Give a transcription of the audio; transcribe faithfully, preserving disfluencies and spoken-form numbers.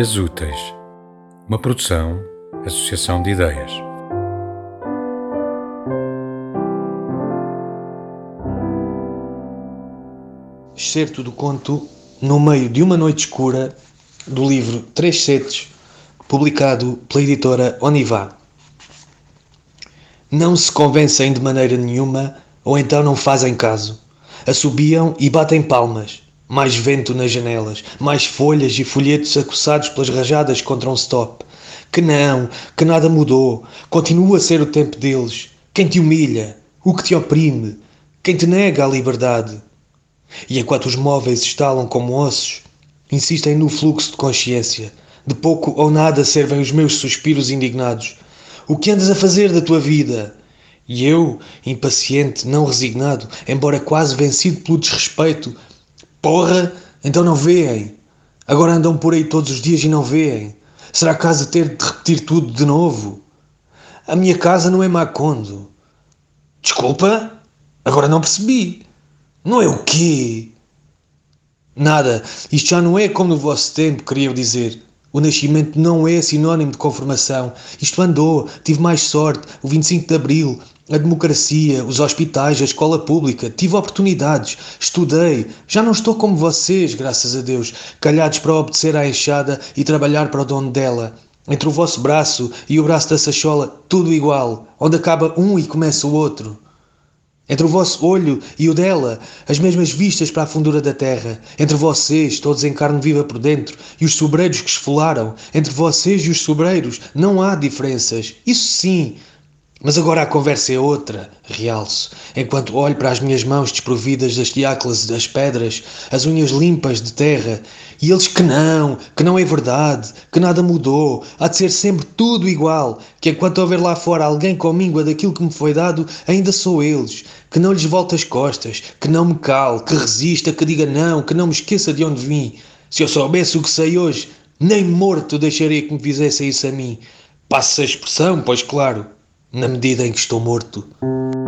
Ideias Úteis, uma produção, associação de ideias. Excerto do conto No Meio de uma Noite Escura, do livro Três Setes, publicado pela editora Onivá. Não se convencem de maneira nenhuma, ou então não fazem caso. Assobiam e batem palmas. Mais vento nas janelas, mais folhas e folhetos acusados pelas rajadas contra um stop. Que não, que nada mudou. Continua a ser o tempo deles. Quem te humilha, o que te oprime, quem te nega a liberdade. E enquanto os móveis estalam como ossos, insistem no fluxo de consciência. De pouco ou nada servem os meus suspiros indignados. O que andas a fazer da tua vida? E eu, impaciente, não resignado, embora quase vencido pelo desrespeito. Porra, então não veem. Agora andam por aí todos os dias e não veem. Será caso de ter de repetir tudo de novo? A minha casa não é Macondo. Desculpa? Agora não percebi. Não é o quê? Nada. Isto já não é como no vosso tempo, queria dizer. O nascimento não é sinónimo de conformação. Isto andou, tive mais sorte, o vinte e cinco de Abril, a democracia, os hospitais, a escola pública, tive oportunidades, estudei, já não estou como vocês, graças a Deus, calhados para obedecer à enxada e trabalhar para o dono dela. Entre o vosso braço e o braço da sachola, tudo igual, onde acaba um e começa o outro. Entre o vosso olho e o dela, as mesmas vistas para a fundura da terra. Entre vocês, todos em carne viva por dentro, e os sobreiros que esfolaram. Entre vocês e os sobreiros, não há diferenças. Isso sim. Mas agora a conversa é outra, realço, enquanto olho para as minhas mãos desprovidas das diáclas das pedras, as unhas limpas de terra, e eles que não, que não é verdade, que nada mudou, há de ser sempre tudo igual, que enquanto houver lá fora alguém com míngua daquilo que me foi dado, ainda sou eles, que não lhes volte as costas, que não me cale, que resista, que diga não, que não me esqueça de onde vim. Se eu soubesse o que sei hoje, nem morto deixaria que me fizessem isso a mim. Passa a expressão, pois claro, na medida em que estou morto.